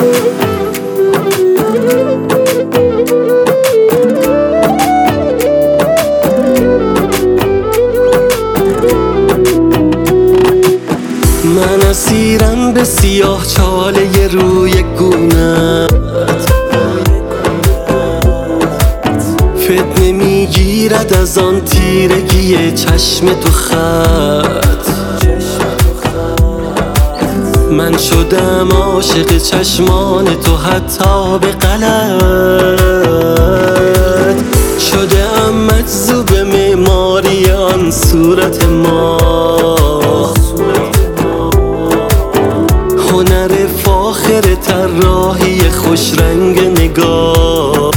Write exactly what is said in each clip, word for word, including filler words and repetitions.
من اسیرم به سیاه چاله روی گونت، فتنه میگیرد از آن تیرگی چشم تو خط. من شدم عاشق چشمان تو حتی به غلط، شده ام مجذوب معماری آن صورت ما. هنر فاخر طراحی خوش رنگ نگاه،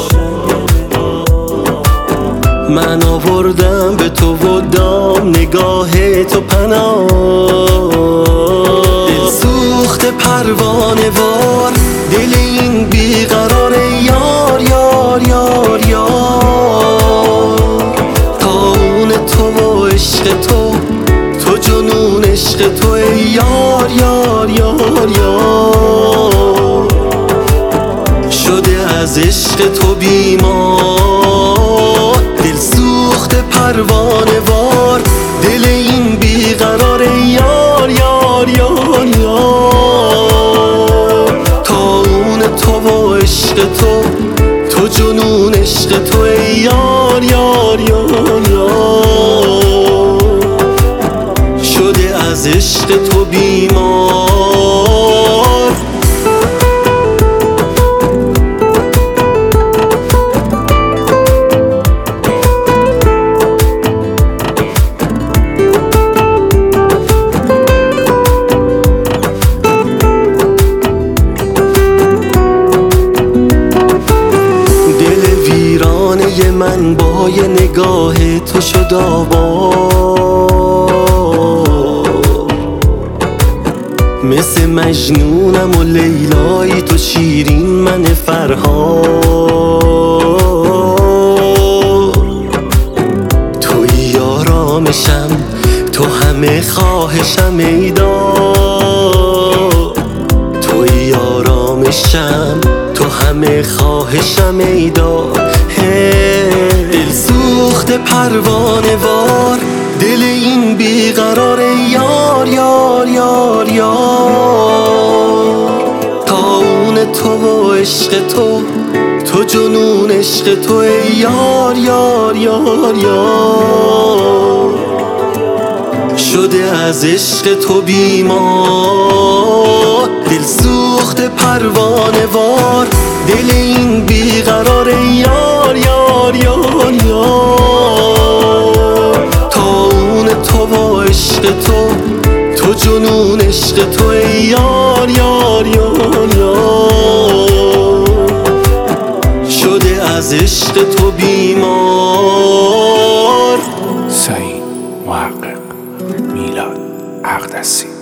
من آوردم به تو و دام نگاه تو پناه. دل سوخت پروانه وار، دل این بیقرار یار یار یار یار. تاون تو و عشق تو، تو جنون عشق تو ای یار یار یار یار. شده از عشق تو بیمار، دل سوخت پروانه وار، دل این بیقرار یار یار یار یار. تاون تو و عشق تو، تو جنون عشق تو ای یار یار یار یار. شده از عشق تو بیمار. من با یه نگاه تو شد آباد، مثل مجنونم و لیلایی تو شیرین من فرهاد. توی آرامشم، تو همه خواهشم ای داد. توی آرامشم، تو همه خواهشم ای داد. دل سوخت پروانه وار، دل این بیقرار یار یار یار یار. تاون تو و عشق تو، تو جنون عشق تو ای یار یار یار یار. شده از عشق تو بیمار، دل سوخت پروانه وار، دل این بیقرار یار یار یار یار. تاون تو و عشق تو، تو جنون عشق تو ای یار یار یار یار. شده از عشق تو بیمار. سعید محقق، میلاد اقدسی.